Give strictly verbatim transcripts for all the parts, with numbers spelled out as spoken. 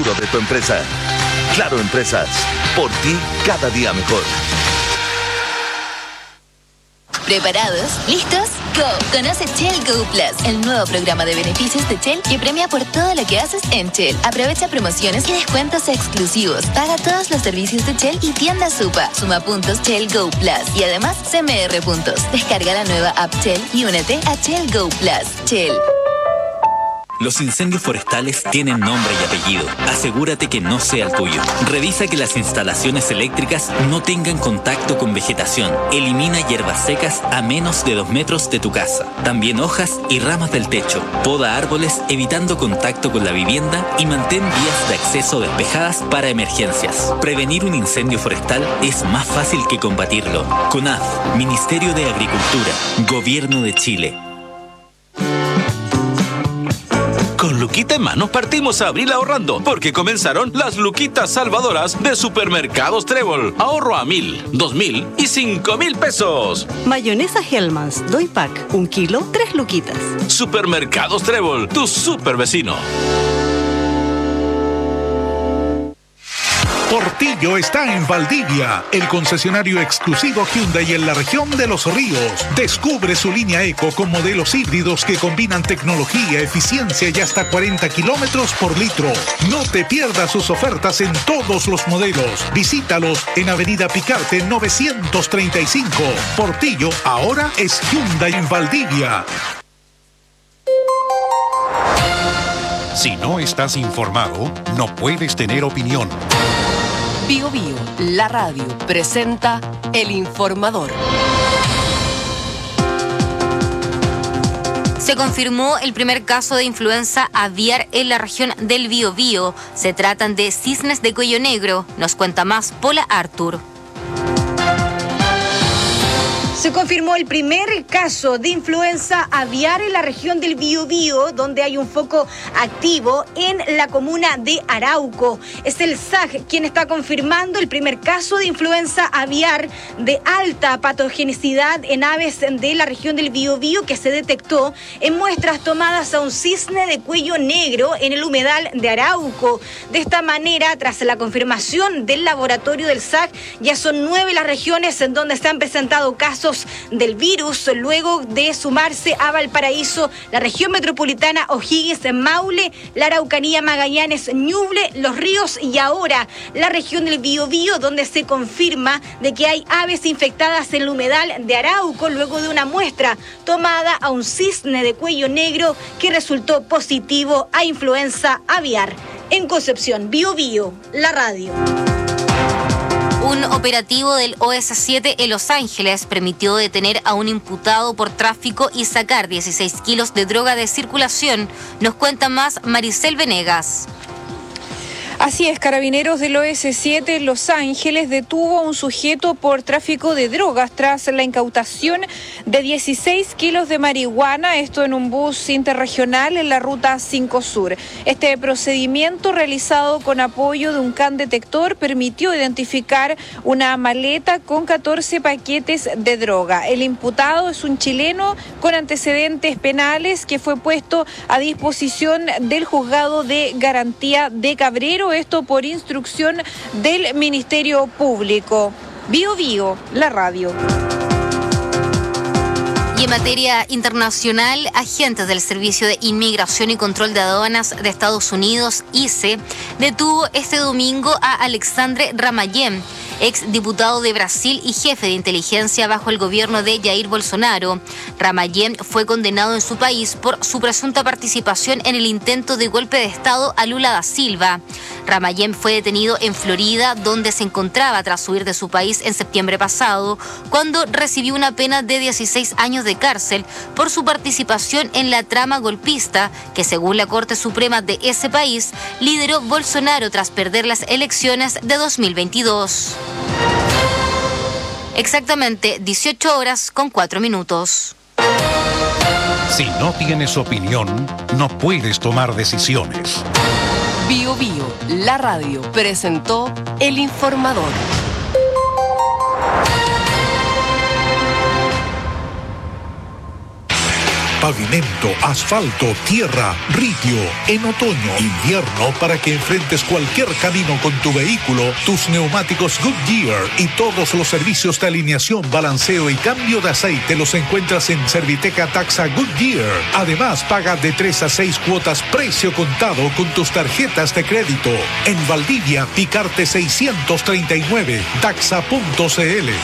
seguro de tu empresa. Claro Empresas, por ti cada día mejor. ¿Preparados? ¿Listos? ¡Go! Conoce Shell Go Plus, el nuevo programa de beneficios de Shell que premia por todo lo que haces en Shell. Aprovecha promociones y descuentos exclusivos. Paga todos los servicios de Shell y tienda Supa. Suma puntos Shell Go Plus y además C M R puntos. Descarga la nueva app Shell y únete a Shell Go Plus. Shell. Los incendios forestales tienen nombre y apellido. Asegúrate que no sea el tuyo. Revisa que las instalaciones eléctricas no tengan contacto con vegetación. Elimina hierbas secas a menos de dos metros de tu casa. También hojas y ramas del techo. Poda árboles evitando contacto con la vivienda y mantén vías de acceso despejadas para emergencias. Prevenir un incendio forestal es más fácil que combatirlo. CONAF, Ministerio de Agricultura, Gobierno de Chile. Con Luquita en mano partimos a abril ahorrando, porque comenzaron las Luquitas salvadoras de Supermercados Trébol. Ahorro a mil, dos mil y cinco mil pesos. Mayonesa Hellmann's, doy pack, un kilo, tres luquitas. Supermercados Trébol, tu super vecino. Portillo está en Valdivia, el concesionario exclusivo Hyundai en la región de Los Ríos. Descubre su línea Eco con modelos híbridos que combinan tecnología, eficiencia y hasta cuarenta kilómetros por litro. No te pierdas sus ofertas en todos los modelos. Visítalos en Avenida Picarte novecientos treinta y cinco. Portillo ahora es Hyundai en Valdivia. Si no estás informado, no puedes tener opinión. Bio Bio, la radio, presenta El Informador. Se confirmó el primer caso de influenza aviar en la región del Biobío. Se tratan de cisnes de cuello negro. Nos cuenta más Paula Artur. Se confirmó el primer caso de influenza aviar en la región del Biobío, donde hay un foco activo en la comuna de Arauco. Es el S A C quien está confirmando el primer caso de influenza aviar de alta patogenicidad en aves de la región del Biobío, que se detectó en muestras tomadas a un cisne de cuello negro en el humedal de Arauco. De esta manera, tras la confirmación del laboratorio del S A C, ya son nueve las regiones en donde se han presentado casos del virus, luego de sumarse a Valparaíso, la región metropolitana, O'Higgins, Maule, la Araucanía, Magallanes, Ñuble, Los Ríos y ahora la región del Biobío, donde se confirma de que hay aves infectadas en el humedal de Arauco luego de una muestra tomada a un cisne de cuello negro que resultó positivo a influenza aviar. En Concepción, Biobío, la radio. Un operativo del O S siete en Los Ángeles permitió detener a un imputado por tráfico y sacar dieciséis kilos de droga de circulación. Nos cuenta más Maricel Venegas. Así es, Carabineros del O S siete en Los Ángeles detuvo a un sujeto por tráfico de drogas tras la incautación de dieciséis kilos de marihuana, esto en un bus interregional en la ruta cinco Sur. Este procedimiento, realizado con apoyo de un can detector, permitió identificar una maleta con catorce paquetes de droga. El imputado es un chileno con antecedentes penales que fue puesto a disposición del Juzgado de Garantía de Cabrero, esto por instrucción del Ministerio Público. Bio Bio, la radio. Y en materia internacional, agentes del Servicio de Inmigración y Control de Aduanas de Estados Unidos, I C E, detuvo este domingo a Alexandre Ramayem, ex diputado de Brasil y jefe de inteligencia bajo el gobierno de Jair Bolsonaro. Ramayem fue condenado en su país por su presunta participación en el intento de golpe de Estado a Lula da Silva. Ramayem fue detenido en Florida, donde se encontraba tras huir de su país en septiembre pasado, cuando recibió una pena de dieciséis años de cárcel por su participación en la trama golpista que, según la Corte Suprema de ese país, lideró Bolsonaro tras perder las elecciones de dos mil veintidós. Exactamente dieciocho horas con cuatro minutos. Si no tienes opinión, no puedes tomar decisiones. Bio Bio, la radio, presentó El Informador. pavimento, asfalto, tierra, ripio. En otoño, invierno, para que enfrentes cualquier camino con tu vehículo, tus neumáticos Goodyear y todos los servicios de alineación, balanceo y cambio de aceite los encuentras en Serviteca Taxa Goodyear. Además, paga de tres a seis cuotas precio contado con tus tarjetas de crédito. En Valdivia, Picarte seiscientos treinta y nueve, taxa punto c l.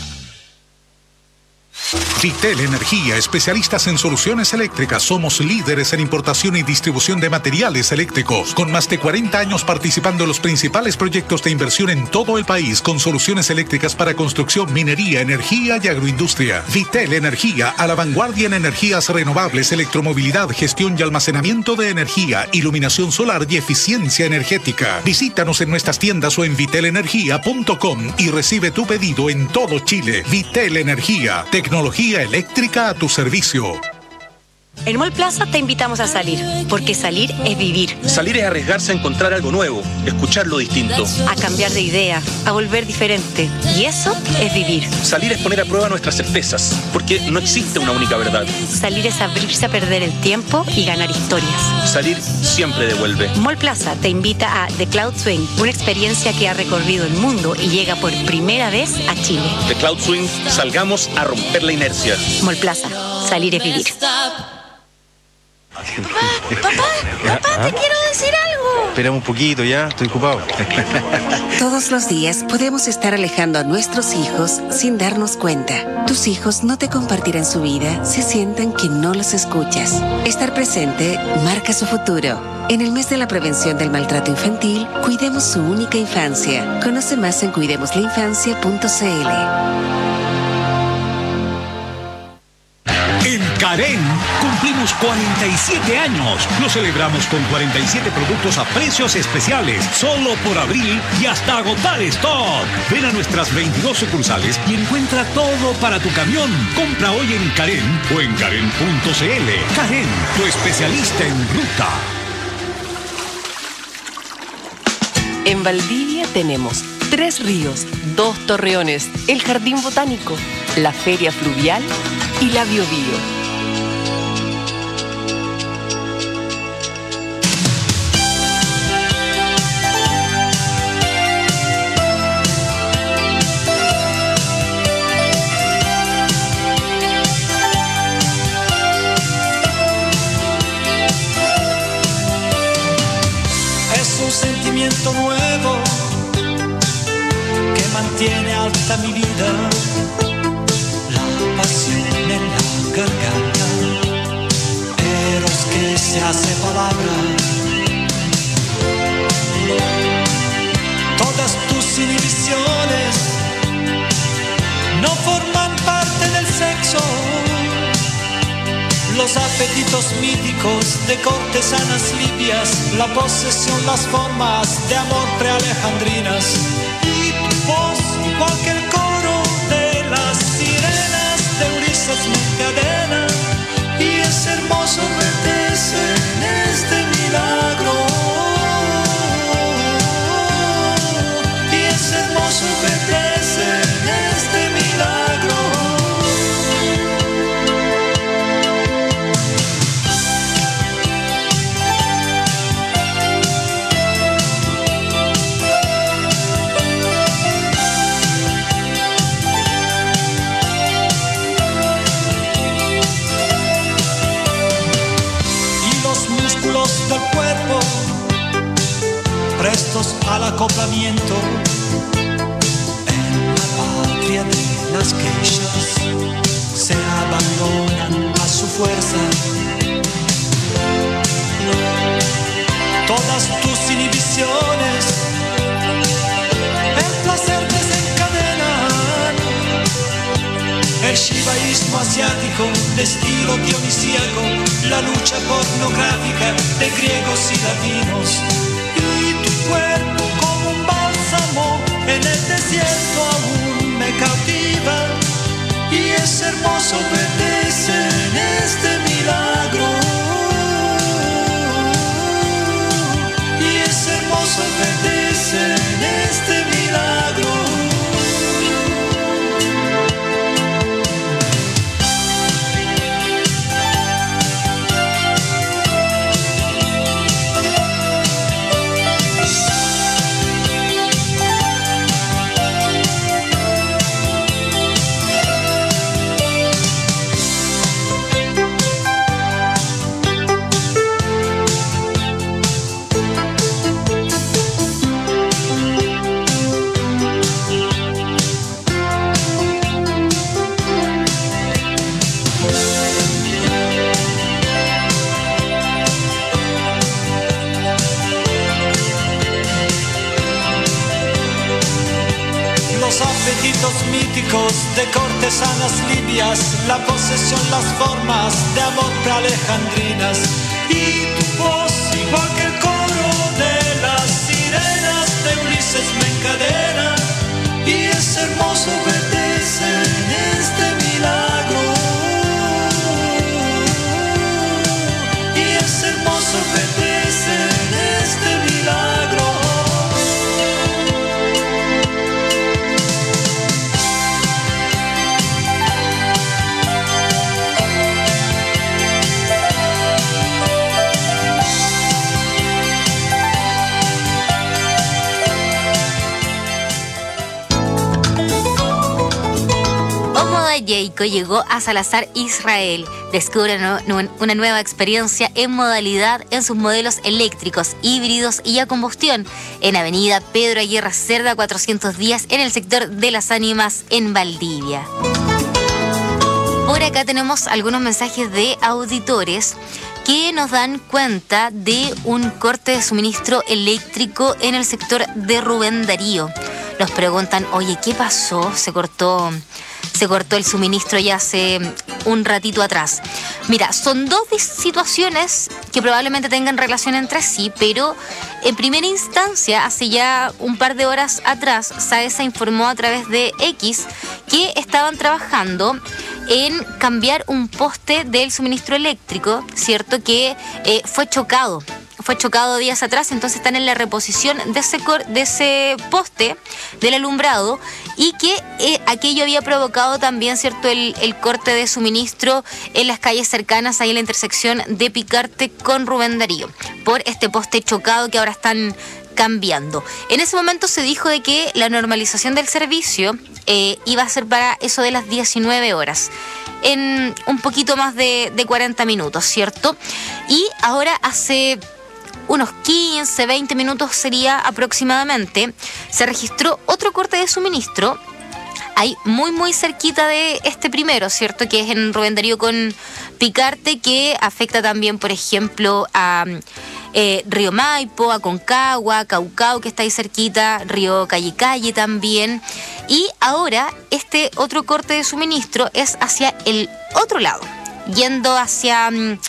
Vitel Energía, especialistas en soluciones eléctricas. Somos líderes en importación y distribución de materiales eléctricos, con más de cuarenta años participando en los principales proyectos de inversión en todo el país, con soluciones eléctricas para construcción, minería, energía y agroindustria. Vitel Energía, a la vanguardia en energías renovables, electromovilidad, gestión y almacenamiento de energía, iluminación solar y eficiencia energética. Visítanos en nuestras tiendas o en vitel energía punto com y recibe tu pedido en todo Chile. Vitel Energía, tecnología eléctrica a tu servicio. En Mall Plaza te invitamos a salir, porque salir es vivir. Salir es arriesgarse a encontrar algo nuevo, escuchar lo distinto. A cambiar de idea, a volver diferente. Y eso es vivir. Salir es poner a prueba nuestras certezas, porque no existe una única verdad. Salir es abrirse a perder el tiempo y ganar historias. Salir siempre devuelve. Mall Plaza te invita a The Cloud Swing, una experiencia que ha recorrido el mundo y llega por primera vez a Chile. The Cloud Swing, salgamos a romper la inercia. Mall Plaza, salir es vivir. Papá, papá, papá, te quiero decir algo. Espérame un poquito, ya, estoy ocupado. Todos los días podemos estar alejando a nuestros hijos sin darnos cuenta. Tus hijos no te compartirán su vida si sienten que no los escuchas. Estar presente marca su futuro. En el mes de la prevención del maltrato infantil, cuidemos su única infancia. Conoce más en cuidemos la infancia punto c l. En Carén cumplimos cuarenta y siete años. Lo celebramos con cuarenta y siete productos a precios especiales, solo por abril y hasta agotar stock. Ven a nuestras veintidós sucursales y encuentra todo para tu camión. Compra hoy en Carén o en carén punto c l. Carén, tu especialista en ruta. En Valdivia tenemos tres ríos, dos torreones, el jardín botánico, la feria fluvial y la Biobío. Es un sentimiento nuevo que mantiene alta mi vida. Pasión en la garganta, eros que se hace palabra. Todas tus inhibiciones no forman parte del sexo. Los apetitos míticos de cortesanas libias, la posesión, las formas de amor prealejandrinas y tu voz igual que el coro de las sirenas de Ulises me encadena, y es hermoso perderse en este milagro, y es hermoso perderse en este milagro. Del cuerpo prestos al acoplamiento en la patria de las geishas se abandonan a su fuerza. Todas tus inhibiciones el placer desencadenan. El shivaísmo asiático de estilo dionisíaco, la lucha pornográfica de griegos y latinos, y tu cuerpo como un bálsamo en el desierto aún me cautiva, y es hermoso perderse en este milagro, y es hermoso perderse en este milagro. mitos míticos de cortesanas libias, la posesión, las formas de amor prealejandrinas. Y tu voz, igual que el coro de las sirenas de Ulises, me encadena. Y es hermoso verte en este milagro. Y es hermoso verte en este milagro. Jayco llegó a Salazar, Israel. Descubre una nueva experiencia en modalidad en sus modelos eléctricos, híbridos y a combustión en Avenida Pedro Aguirre Cerda cuatrocientos diez en el sector de Las Ánimas en Valdivia. Por acá tenemos algunos mensajes de auditores que nos dan cuenta de un corte de suministro eléctrico en el sector de Rubén Darío. Nos preguntan, oye, ¿qué pasó? Se cortó... Se cortó el suministro ya hace un ratito atrás. Mira, son dos situaciones que probablemente tengan relación entre sí, pero en primera instancia, hace ya un par de horas atrás, SAESA informó a través de X que estaban trabajando en cambiar un poste del suministro eléctrico, ¿cierto? Que eh, fue chocado. Fue chocado días atrás, entonces están en la reposición de ese, cor- de ese poste del alumbrado y que eh, aquello había provocado también, ¿cierto?, el, el corte de suministro en las calles cercanas, ahí en la intersección de Picarte con Rubén Darío, por este poste chocado que ahora están cambiando. En ese momento se dijo de que la normalización del servicio eh, iba a ser para eso de las diecinueve horas. En un poquito más de, de cuarenta minutos, ¿cierto? Y ahora hace unos quince, veinte minutos sería aproximadamente, se registró otro corte de suministro ahí muy muy cerquita de este primero, ¿cierto? Que es en Rubén Darío con Picarte, que afecta también, por ejemplo, a eh, Río Maipo, a Concagua, Caucao, que está ahí cerquita, Río Calle Calle también. Y ahora este otro corte de suministro es hacia el otro lado, yendo hacia...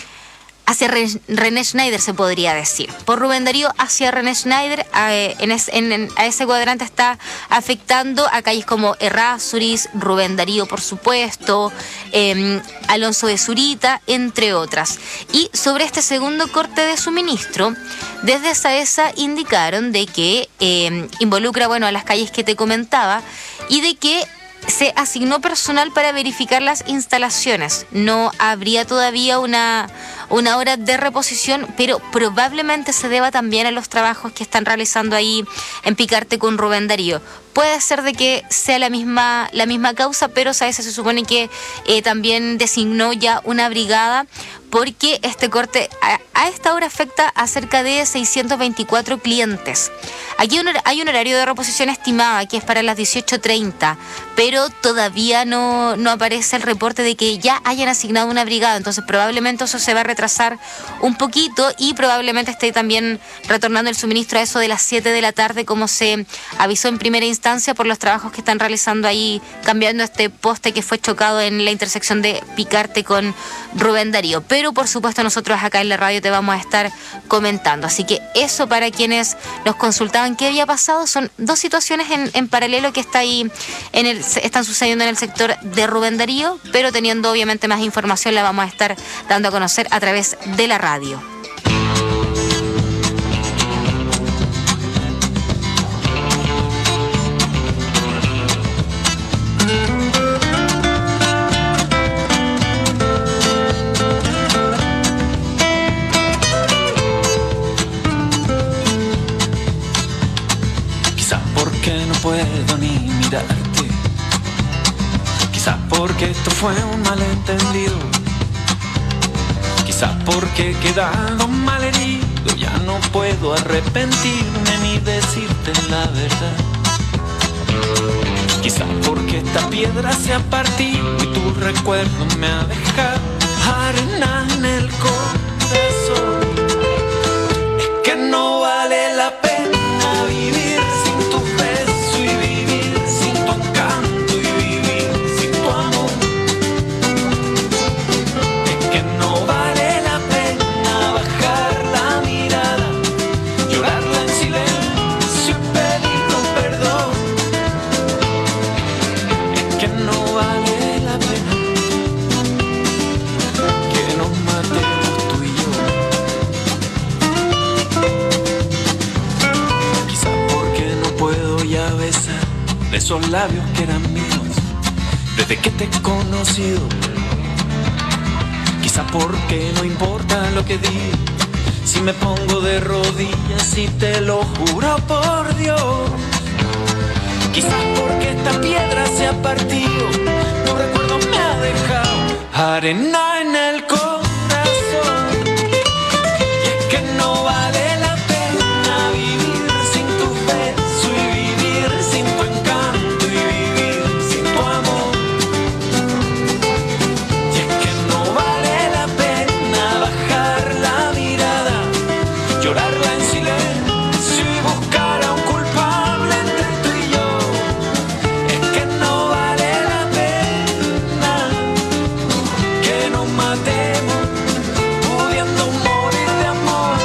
hacia René Schneider, se podría decir. Por Rubén Darío hacia René Schneider, eh, en, es, en, en a ese cuadrante está afectando a calles como Errázuriz, Rubén Darío, por supuesto, eh, Alonso de Zurita, entre otras. Y sobre este segundo corte de suministro, desde SAESA indicaron de que eh, involucra, bueno, a las calles que te comentaba y de que se asignó personal para verificar las instalaciones. No habría todavía una, una hora de reposición, pero probablemente se deba también a los trabajos que están realizando ahí en Picarte con Rubén Darío. Puede ser de que sea la misma, la misma causa, pero ¿sabes? Se supone que eh, también designó ya una brigada, porque este corte a, a esta hora afecta a cerca de seiscientos veinticuatro clientes. Aquí un, hay un horario de reposición estimada que es para las dieciocho treinta, pero todavía no, no aparece el reporte de que ya hayan asignado una brigada, entonces probablemente eso se va a retrasar un poquito y probablemente esté también retornando el suministro a eso de las siete de la tarde, como se avisó en primera instancia por los trabajos que están realizando ahí, cambiando este poste que fue chocado en la intersección de Picarte con Rubén Darío. Pero por supuesto nosotros acá en la radio te vamos a estar comentando. Así que eso, para quienes nos consultaban qué había pasado, son dos situaciones en, en paralelo que está ahí en el, están sucediendo en el sector de Rubén Darío, pero teniendo obviamente más información la vamos a estar dando a conocer a través de la radio. Puedo ni mirarte, quizás porque esto fue un malentendido, quizás porque he quedado mal herido, ya no puedo arrepentirme ni decirte la verdad, quizás porque esta piedra se ha partido y tu recuerdo me ha dejado arena en el corazón. Es que no vale la pena vivir sin tu beso y vivir sin tu encanto. de esos labios que eran míos desde que te he conocido. Quizá porque no importa lo que diga, si me pongo de rodillas y te lo juro por Dios. Quizás porque esta piedra se ha partido, tu recuerdo me ha dejado arena en el corazón. Y es que no vale la pena vivir sin tu beso y vivir sin tu encanto y vivir sin tu amor. Y es que no vale la pena bajar la mirada, llorarla en silencio y buscar a un culpable entre tú y yo. Es que no vale la pena que nos matemos pudiendo morir de amor.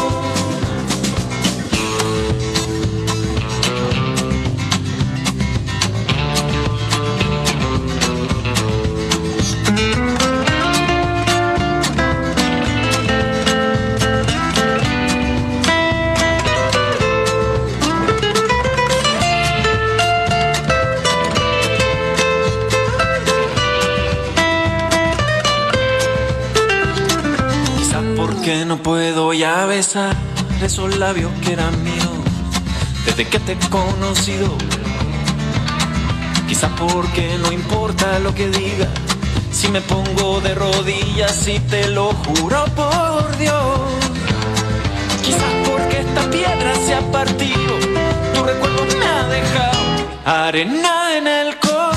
Quizás porque no puedo ya besar esos labios que eran míos desde que te he conocido. Quizás porque no importa lo que diga, si me pongo de rodillas y te lo juro por Dios. Quizás porque esta piedra se ha partido, tu recuerdo me ha dejado arena en el corazón.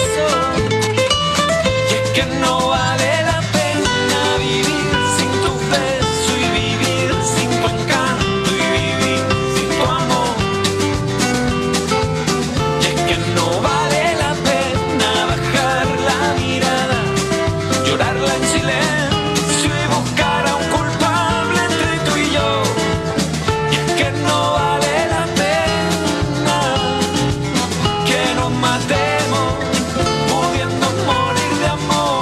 Y es que no vale la pena vivir sin tu beso y vivir sin tu encanto y vivir sin tu amor. Y es que no vale la pena bajar la mirada, llorarla en silencio y buscar a un culpable entre tú y yo. Y es que no vale la pena que nos matemos pudiendo morir de amor.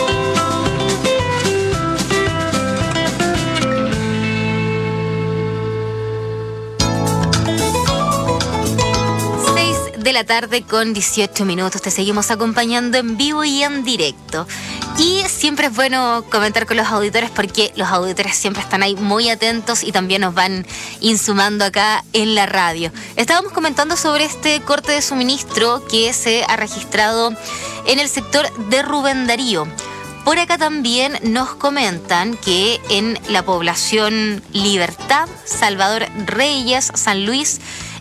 seis de la tarde con dieciocho minutos. Te seguimos acompañando en vivo y en directo. Y siempre es bueno comentar con los auditores porque los auditores siempre están ahí muy atentos y también nos van insumando acá en la radio. Estábamos comentando sobre este corte de suministro que se ha registrado en el sector de Rubén Darío. Por acá también nos comentan que en la población Libertad, Salvador Reyes, San Luis,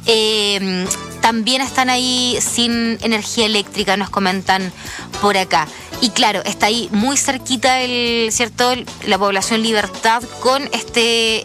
eh, también están ahí sin energía eléctrica, nos comentan por acá. Y claro, está ahí muy cerquita el, ¿cierto? La población Libertad con este,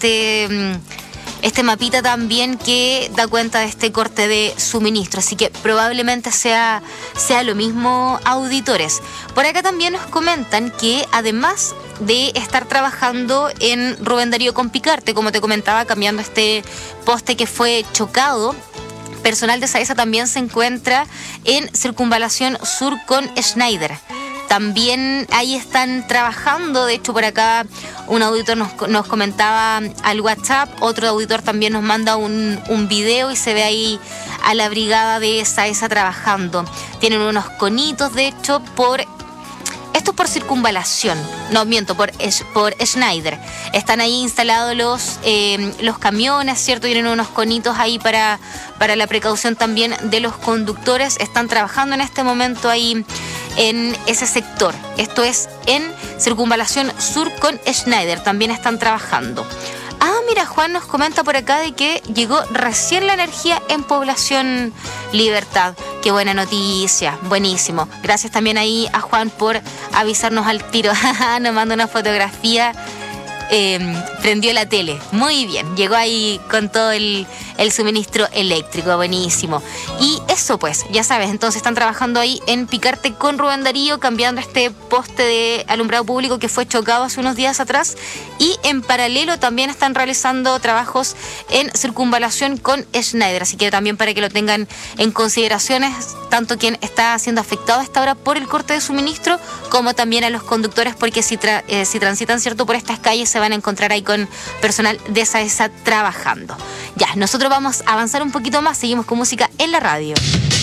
este, este mapita también que da cuenta de este corte de suministro. Así que probablemente sea, sea lo mismo, auditores. Por acá también nos comentan que además de estar trabajando en Rubén Darío con Picarte, como te comentaba, cambiando este poste que fue chocado, personal de SAESA también se encuentra en Circunvalación Sur con Schneider. También ahí están trabajando, de hecho por acá un auditor nos, nos comentaba al WhatsApp, otro auditor también nos manda un, un video y se ve ahí a la brigada de SAESA trabajando. Tienen unos conitos, de hecho, por... Esto es por Circunvalación, no miento, por, por Schneider. Están ahí instalados los, eh, los camiones, ¿cierto? Tienen unos conitos ahí para, para la precaución también de los conductores. Están trabajando en este momento ahí en ese sector. Esto es en Circunvalación Sur con Schneider. También están trabajando. Ah, mira, Juan nos comenta por acá de que llegó recién la energía en Población Libertad. Qué buena noticia, buenísimo. Gracias también ahí a Juan por avisarnos al tiro. Nos manda una fotografía. Eh, prendió la tele, muy bien, llegó ahí con todo el, el suministro eléctrico, buenísimo. Y eso pues, ya sabes, entonces están trabajando ahí en Picarte con Rubén Darío, cambiando este poste de alumbrado público que fue chocado hace unos días atrás, y en paralelo también están realizando trabajos en Circunvalación con Schneider, así que también para que lo tengan en consideraciones, tanto quien está siendo afectado a esta hora por el corte de suministro, como también a los conductores, porque si, tra- eh, si transitan, ¿cierto?, por estas calles se van a encontrar ahí con personal de SAESA trabajando. Ya, nosotros vamos a avanzar un poquito más, seguimos con música en la radio.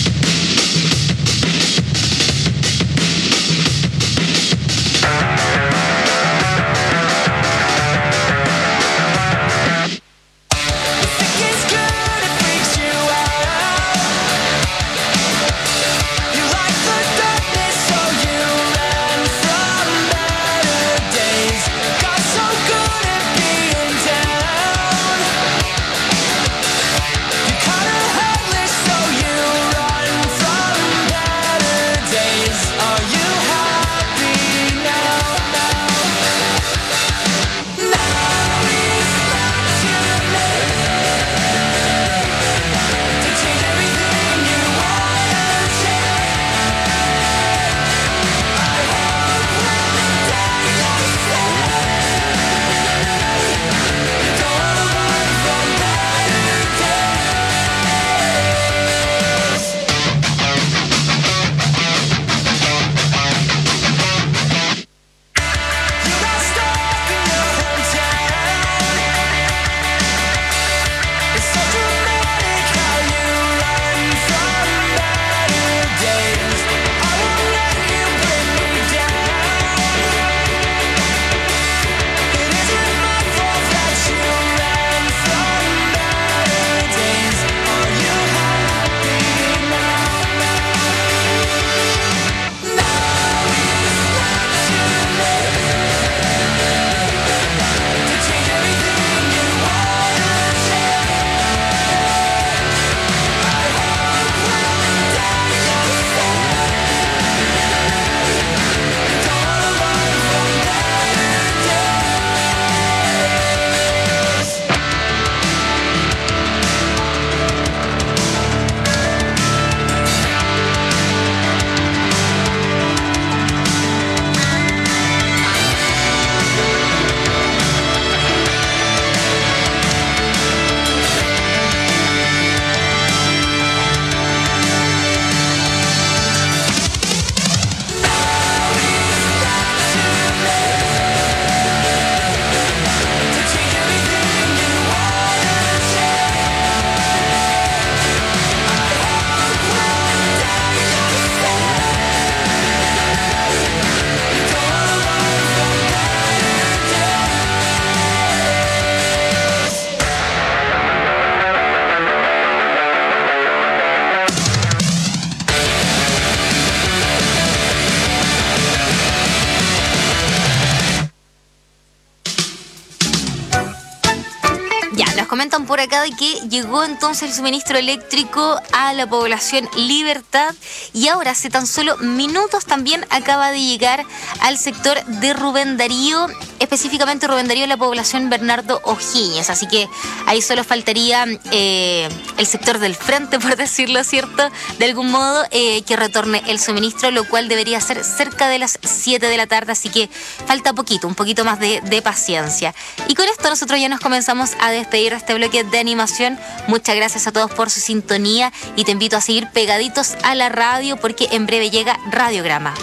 por acá de que llegó entonces el suministro eléctrico a la población Libertad y ahora hace tan solo minutos también acaba de llegar al sector de Rubén Darío, específicamente Rubén Darío, la población Bernardo O'Higgins. Así que ahí solo faltaría eh, el sector del frente, por decirlo cierto, de algún modo, eh, que retorne el suministro, lo cual debería ser cerca de las siete de la tarde. Así que falta poquito, un poquito más de, de paciencia. Y con esto nosotros ya nos comenzamos a despedir de este bloque de animación. Muchas gracias a todos por su sintonía y te invito a seguir pegaditos a la radio porque en breve llega Radiograma.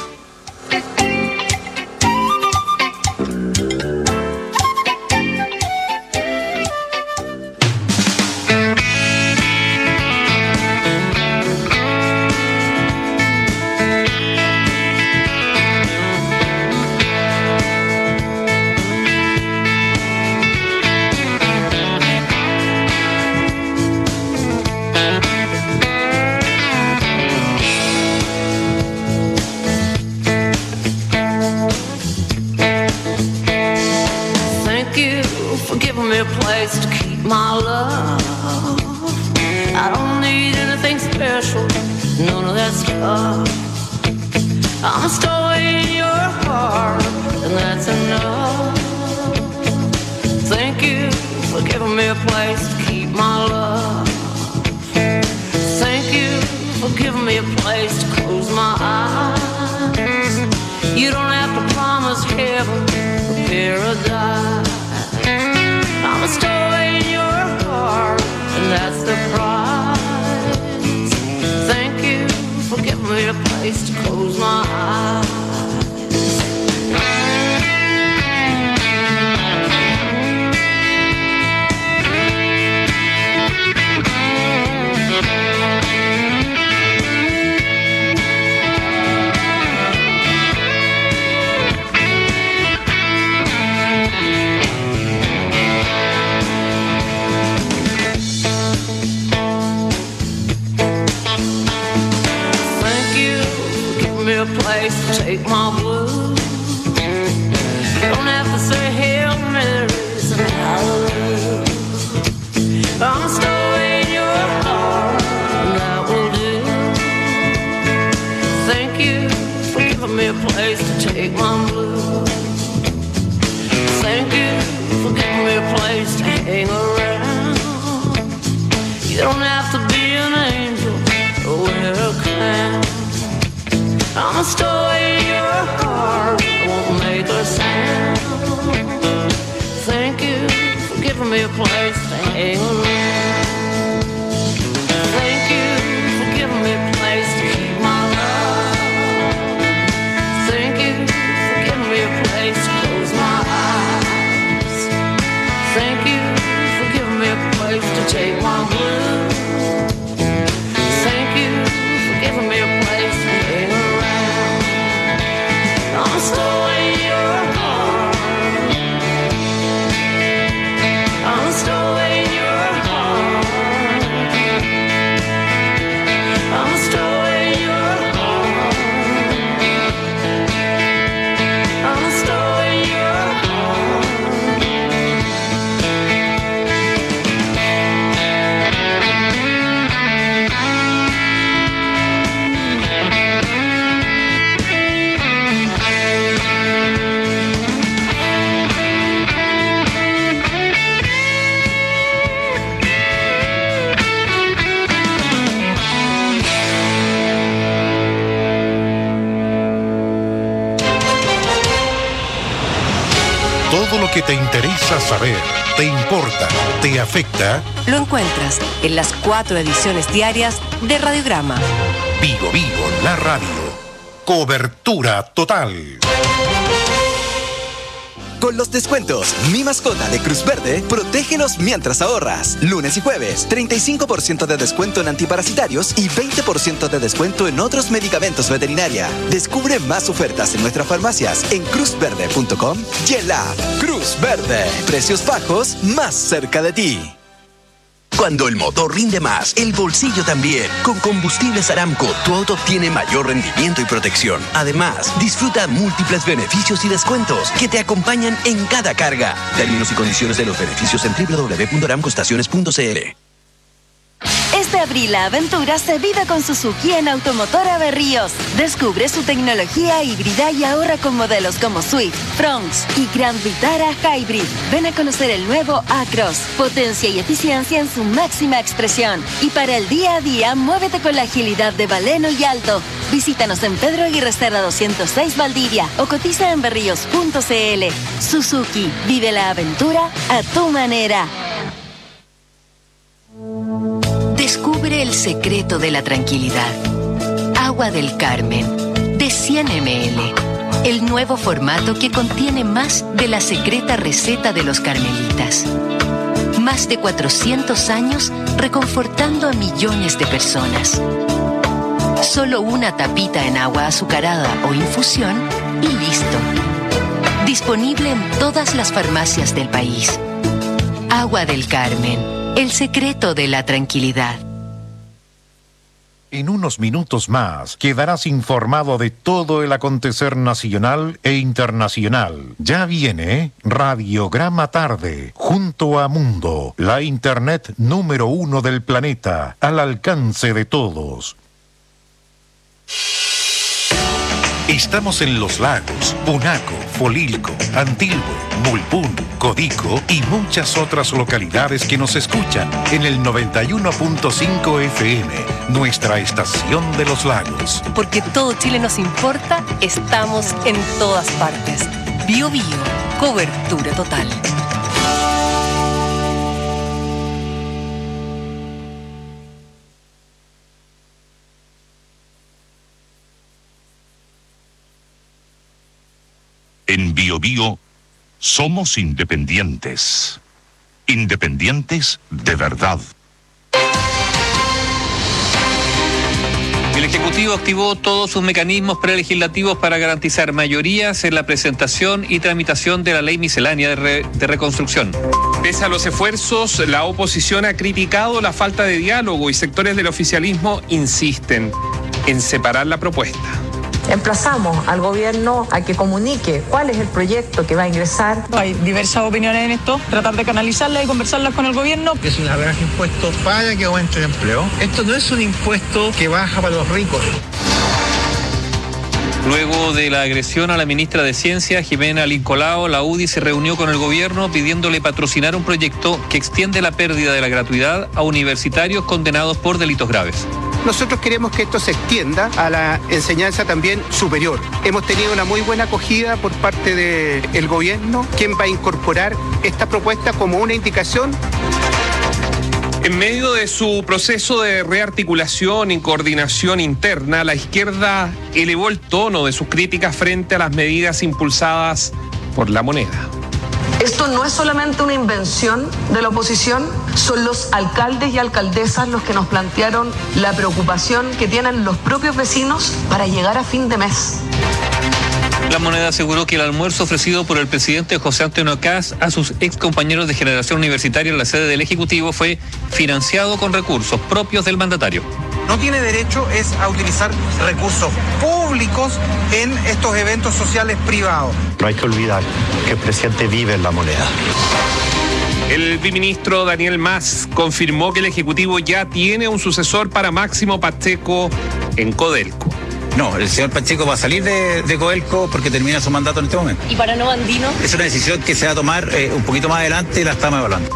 A place to keep my love. I don't need anything special, none of that stuff. I'm a story in your heart, and that's enough. Thank you for giving me a place to keep my love. Thank you for giving me a place to close my eyes. You don't have to promise heaven or paradise. I'm a story in your heart, and that's the prize. Thank you for giving me a place to close my eyes. A place to take my blues. You don't have to say Hail Marys and hallelujah. I'm a story in your heart, and that will do. Thank you for giving me a place to take my blues. Thank you for giving me a place to hang around. You don't have to be an angel or wear a crown. I'm a story in your heart, I won't make a sound. Thank you for giving me a place to hang around. Thank you for giving me a place to keep my love. Thank you for giving me a place to close my eyes. Thank you for giving me a place to take my blues. Thank you for giving me a place to hang around. I'm story in your heart. I'm story in your heart. I'm story in your heart. I'm story in your heart. Todo lo que te interesa saber, te importa, te afecta, lo encuentras en las cuatro ediciones diarias de Radiograma. Vigo Vigo, la radio. Cobertura total. Con los descuentos Mi Mascota de Cruz Verde, protégelos mientras ahorras. Lunes y jueves, treinta y cinco por ciento de descuento en antiparasitarios y veinte por ciento de descuento en otros medicamentos veterinaria. Descubre más ofertas en nuestras farmacias en cruz verde punto com y en la Cruz Verde. Precios bajos más cerca de ti. Cuando el motor rinde más, el bolsillo también. Con Combustibles Aramco, tu auto obtiene mayor rendimiento y protección. Además, disfruta múltiples beneficios y descuentos que te acompañan en cada carga. Términos y condiciones de los beneficios en doble u doble u doble u punto aramco estaciones punto c l. Este abril la aventura se vive con Suzuki en Automotora Berríos. Descubre su tecnología híbrida y ahorra con modelos como Swift, Fronx y Grand Vitara Hybrid. Ven a conocer el nuevo A-Cross. Potencia y eficiencia en su máxima expresión. Y para el día a día, muévete con la agilidad de Baleno y Alto. Visítanos en Pedro Aguirre Cerda doscientos seis Valdivia o cotiza en berríos punto c l. Suzuki, vive la aventura a tu manera. Descubre el secreto de la tranquilidad. Agua del Carmen, de cien mililitros. El nuevo formato que contiene más de la secreta receta de los carmelitas. Más de cuatrocientos años reconfortando a millones de personas. Solo una tapita en agua azucarada o infusión y listo. Disponible en todas las farmacias del país. Agua del Carmen. El secreto de la tranquilidad. En unos minutos más quedarás informado de todo el acontecer nacional e internacional. Ya viene Radiograma Tarde, junto a Mundo, la internet número uno del planeta, al alcance de todos. Estamos en Los Lagos, Punaco, Folilco, Antilhue, Bulbún, Codico y muchas otras localidades que nos escuchan en el noventa y uno punto cinco F M, nuestra estación de Los Lagos. Porque todo Chile nos importa, estamos en todas partes. Bio Bio, cobertura total. En Bio Bio somos independientes. Independientes de verdad. El Ejecutivo activó todos sus mecanismos prelegislativos para garantizar mayorías en la presentación y tramitación de la ley miscelánea de, re, de reconstrucción. Pese a los esfuerzos, la oposición ha criticado la falta de diálogo y sectores del oficialismo insisten en separar la propuesta. Emplazamos al gobierno a que comunique cuál es el proyecto que va a ingresar. Hay diversas opiniones en esto, tratar de canalizarlas y conversarlas con el gobierno. Es una rebaja de impuestos para que aumente el empleo. Esto no es un impuesto que baja para los ricos. Luego de la agresión a la ministra de Ciencia, Jimena Lincolao, la U D I se reunió con el gobierno pidiéndole patrocinar un proyecto que extiende la pérdida de la gratuidad a universitarios condenados por delitos graves. Nosotros queremos que esto se extienda a la enseñanza también superior. Hemos tenido una muy buena acogida por parte del gobierno, quien va a incorporar esta propuesta como una indicación. En medio de su proceso de rearticulación y coordinación interna, la izquierda elevó el tono de sus críticas frente a las medidas impulsadas por La Moneda. Esto no es solamente una invención de la oposición, son los alcaldes y alcaldesas los que nos plantearon la preocupación que tienen los propios vecinos para llegar a fin de mes. La Moneda aseguró que el almuerzo ofrecido por el presidente José Antonio Kast a sus ex compañeros de generación universitaria en la sede del Ejecutivo fue financiado con recursos propios del mandatario. No tiene derecho es a utilizar recursos públicos en estos eventos sociales privados. No hay que olvidar que el presidente vive en La Moneda. El viceministro Daniel Mas confirmó que el Ejecutivo ya tiene un sucesor para Máximo Pacheco en Codelco. No, el señor Pacheco va a salir de, de Codelco porque termina su mandato en este momento. ¿Y para no Andino? Es una decisión que se va a tomar eh, un poquito más adelante y la estamos evaluando.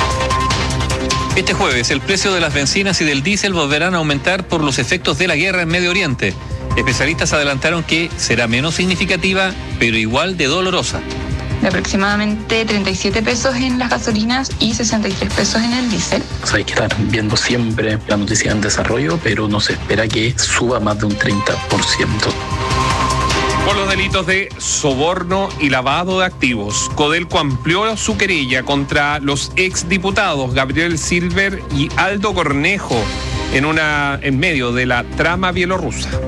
Este jueves, el precio de las bencinas y del diésel volverán a aumentar por los efectos de la guerra en Medio Oriente. Especialistas adelantaron que será menos significativa, pero igual de dolorosa. De aproximadamente treinta y siete pesos en las gasolinas y sesenta y tres pesos en el diésel. Pues hay que estar viendo siempre la noticia en desarrollo, pero no se espera que suba más de un treinta por ciento. Por los delitos de soborno y lavado de activos, Codelco amplió su querella contra los exdiputados Gabriel Silver y Aldo Cornejo en, una, en medio de la trama bielorrusa.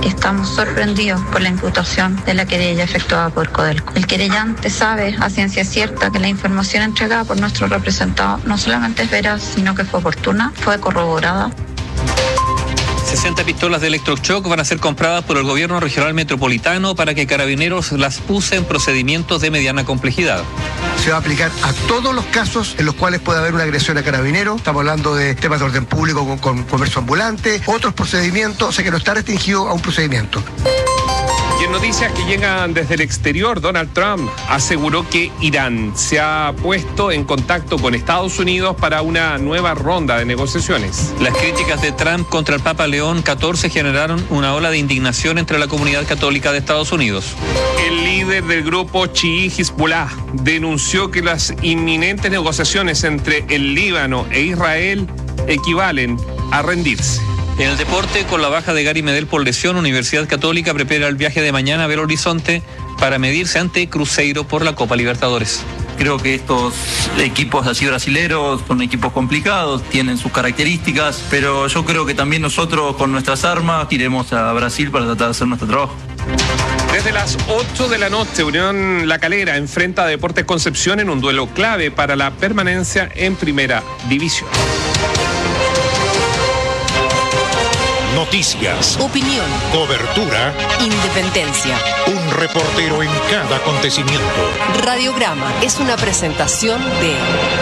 Estamos sorprendidos por la imputación de la querella efectuada por Codelco. El querellante sabe a ciencia cierta que la información entregada por nuestro representado no solamente es veraz, sino que fue oportuna, fue corroborada. sesenta pistolas de electroshock van a ser compradas por el gobierno regional metropolitano para que Carabineros las use en procedimientos de mediana complejidad. Se va a aplicar a todos los casos en los cuales pueda haber una agresión a Carabineros. Estamos hablando de temas de orden público con, con comercio ambulante, otros procedimientos, o sea que no está restringido a un procedimiento. Y en noticias que llegan desde el exterior, Donald Trump aseguró que Irán se ha puesto en contacto con Estados Unidos para una nueva ronda de negociaciones. Las críticas de Trump contra el Papa León catorce generaron una ola de indignación entre la comunidad católica de Estados Unidos. El líder del grupo chií Hezbollah denunció que las inminentes negociaciones entre el Líbano e Israel equivalen a rendirse. En el deporte, con la baja de Gary Medel por lesión, Universidad Católica prepara el viaje de mañana a Belo Horizonte para medirse ante Cruzeiro por la Copa Libertadores. Creo que estos equipos así brasileros son equipos complicados, tienen sus características, pero yo creo que también nosotros con nuestras armas iremos a Brasil para tratar de hacer nuestro trabajo. Desde las ocho de la noche, Unión La Calera enfrenta a Deportes Concepción en un duelo clave para la permanencia en Primera División. Noticias, opinión, cobertura, independencia. Un reportero en cada acontecimiento. Radiograma es una presentación de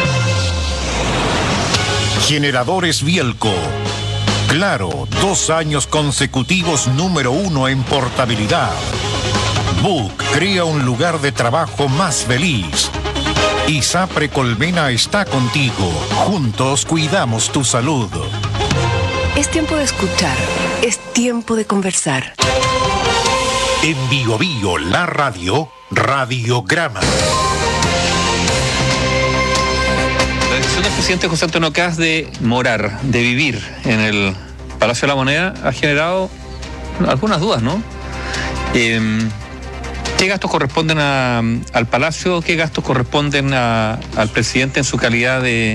Generadores Bielco. Claro, dos años consecutivos número uno en portabilidad. Book crea un lugar de trabajo más feliz. ISAPRE Colmena está contigo. Juntos cuidamos tu salud. Es tiempo de escuchar, es tiempo de conversar. En Bio Bio, la radio, Radiograma. La decisión del presidente José Antonio Kast de morar, de vivir en el Palacio de la Moneda ha generado algunas dudas, ¿no? Eh, ¿Qué gastos corresponden a, al Palacio? ¿Qué gastos corresponden a, al presidente en su calidad de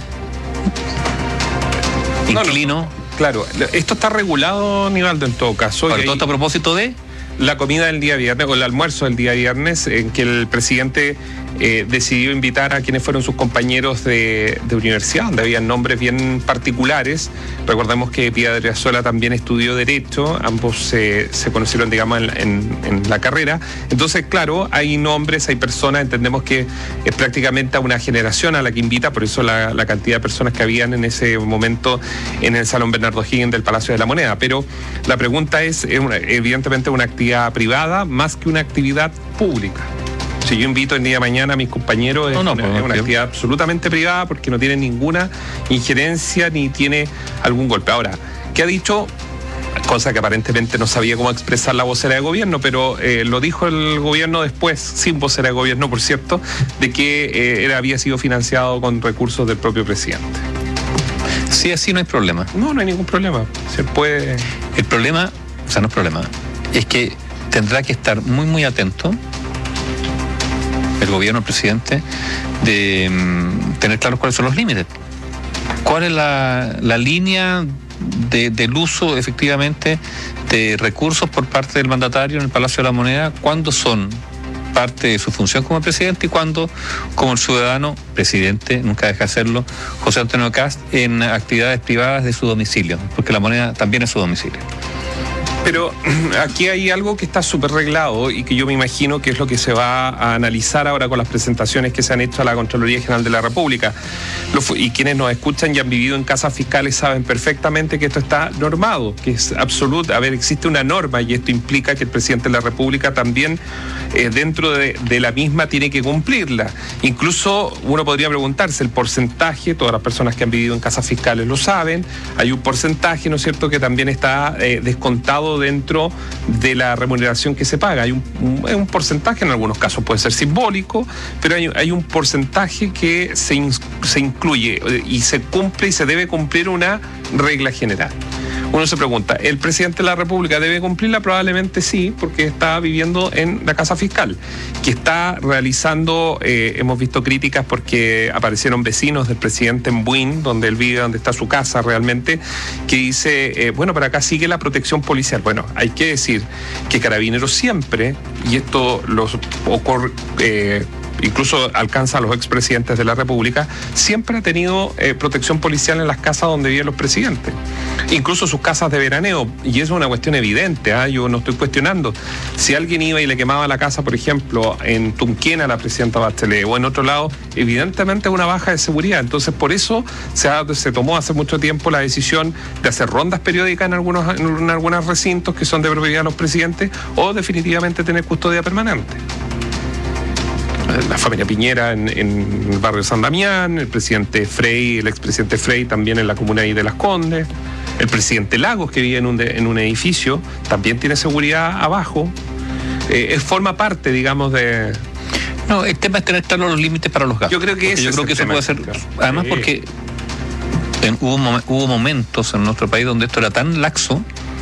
inquilino? No, no. Claro, esto está regulado, Nivaldo, en todo caso. Para todo esto a propósito de la comida del día viernes, o el almuerzo del día viernes, en que el presidente eh, decidió invitar a quienes fueron sus compañeros de, de universidad, donde habían nombres bien particulares. Recordemos que Pía de Riazuela también estudió Derecho, ambos se, se conocieron, digamos, en, en, en la carrera. Entonces, claro, hay nombres, hay personas, entendemos que es prácticamente a una generación a la que invita, por eso la, la cantidad de personas que habían en ese momento en el Salón Bernardo Higgins del Palacio de la Moneda. Pero la pregunta es, es una, evidentemente, una actividad privada más que una actividad pública. Si yo invito el día de mañana a mis compañeros, no, no, es una, pues, es una actividad absolutamente privada porque no tiene ninguna injerencia ni tiene algún golpe. Ahora, ¿qué ha dicho? Cosa que aparentemente no sabía cómo expresar la vocera de gobierno, pero eh, lo dijo el gobierno después, sin vocera de gobierno, por cierto, de que eh, era, había sido financiado con recursos del propio presidente. Sí, así no hay problema. No, no hay ningún problema. Se puede... El problema, o sea, no es problema, es que tendrá que estar muy, muy atento el gobierno, el presidente, de um, tener claros cuáles son los límites. ¿Cuál es la, la línea de, del uso, efectivamente, de recursos por parte del mandatario en el Palacio de la Moneda? ¿Cuándo son parte de su función como presidente y cuándo, como el ciudadano, presidente, nunca deja de hacerlo, José Antonio Kast, en actividades privadas de su domicilio? Porque la Moneda también es su domicilio. Pero aquí hay algo que está súper reglado y que yo me imagino que es lo que se va a analizar ahora con las presentaciones que se han hecho a la Contraloría General de la República. Y quienes nos escuchan y han vivido en casas fiscales saben perfectamente que esto está normado, que es absoluto. A ver, existe una norma y esto implica que el presidente de la República también eh, dentro de, de la misma tiene que cumplirla. Incluso uno podría preguntarse el porcentaje, todas las personas que han vivido en casas fiscales lo saben, hay un porcentaje, ¿no es cierto?, que también está eh, descontado dentro de la remuneración que se paga. Hay un, un, un porcentaje, en algunos casos puede ser simbólico, pero hay, hay un porcentaje que se, in, se incluye y se cumple y se debe cumplir una regla general. Uno se pregunta, ¿el presidente de la República debe cumplirla? Probablemente sí, porque está viviendo en la casa fiscal, que está realizando, eh, hemos visto críticas porque aparecieron vecinos del presidente en Buin, donde él vive, donde está su casa realmente, que dice, eh, bueno, para acá sigue la protección policial. Bueno, hay que decir que Carabineros siempre, y esto los ocurre, eh, incluso alcanza a los expresidentes de la República, siempre ha tenido eh, protección policial en las casas donde viven los presidentes, incluso sus casas de veraneo, y eso es una cuestión evidente, ¿eh? Yo no estoy cuestionando. Si alguien iba y le quemaba la casa, por ejemplo, en Tunquén a la presidenta Bachelet o en otro lado, evidentemente es una baja de seguridad. Entonces, por eso se, ha, se tomó hace mucho tiempo la decisión de hacer rondas periódicas en algunos, en algunos recintos que son de propiedad de los presidentes, o definitivamente tener custodia permanente. La familia Piñera en, en el barrio San Damián, el presidente Frey, el expresidente Frey también en la comuna ahí de Las Condes, el presidente Lagos, que vive en un, de, en un edificio, también tiene seguridad abajo. Eh, forma parte, digamos, de... No, el tema es tener claros los límites para los gastos. Yo creo que, ese yo creo que eso puede ser... Además, sí. porque en, hubo, hubo momentos en nuestro país donde esto era tan laxo,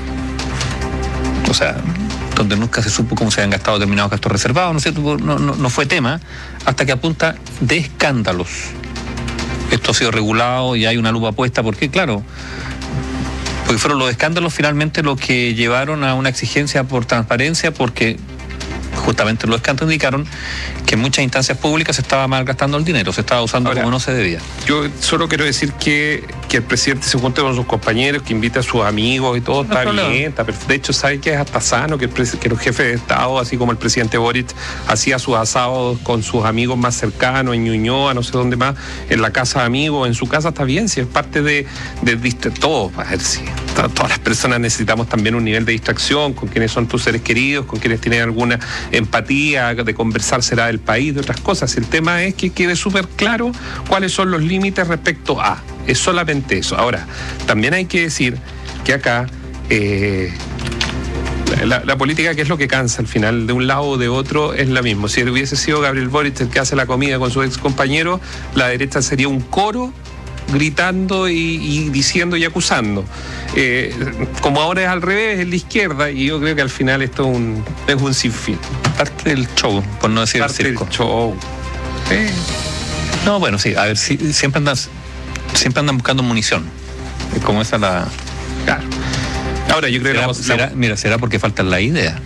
o sea... donde nunca se supo cómo se habían gastado determinados gastos reservados, ¿no es cierto? No, no, no fue tema, hasta que apunta de escándalos. Esto ha sido regulado y hay una lupa puesta, porque claro, porque fueron los escándalos finalmente los que llevaron a una exigencia por transparencia, porque justamente los escándalos indicaron que en muchas instancias públicas se estaba malgastando el dinero, se estaba usando Ahora, como no se debía. Yo solo quiero decir que, que el presidente se junte con sus compañeros, que invite a sus amigos y todo, no, está no, bien, está perfecto. De hecho, sabe que es hasta sano que el, que el jefe de Estado, así como el presidente Boric, hacía sus asados con sus amigos más cercanos, en Ñuñoa, no sé dónde más, en la casa de amigos, en su casa, está bien, si es parte de, de, de todo, a ver si todas las personas necesitamos también un nivel de distracción con quienes son tus seres queridos, con quienes tienen alguna empatía, de conversar será del país, de otras cosas. El tema es que quede súper claro cuáles son los límites respecto a. Es solamente eso. Ahora, también hay que decir que acá eh, la, la política, que es lo que cansa al final, de un lado o de otro, es la misma. Si hubiese sido Gabriel Boric el que hace la comida con sus ex compañeros, la derecha sería un coro gritando y, y diciendo y acusando. Eh, como ahora es al revés, es la izquierda, y yo creo que al final esto es un, es un sinfín. Parte del show, por no decir Parte el circo. del show. Eh. No, bueno, sí, a ver, si, siempre andan, siempre andan buscando munición. Como esa la... Claro. Ahora yo creo ¿Será, que la, será, la... Mira, será porque falta la idea.